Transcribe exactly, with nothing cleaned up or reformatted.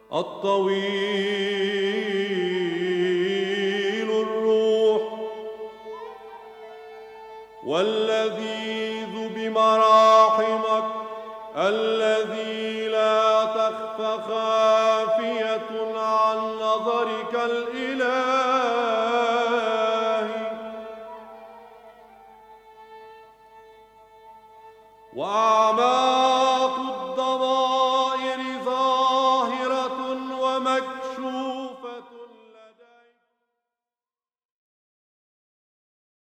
الطويل الروح واللذيذ بمراحمك، الذي لا تخفى خافية عن نظرك الإلهي.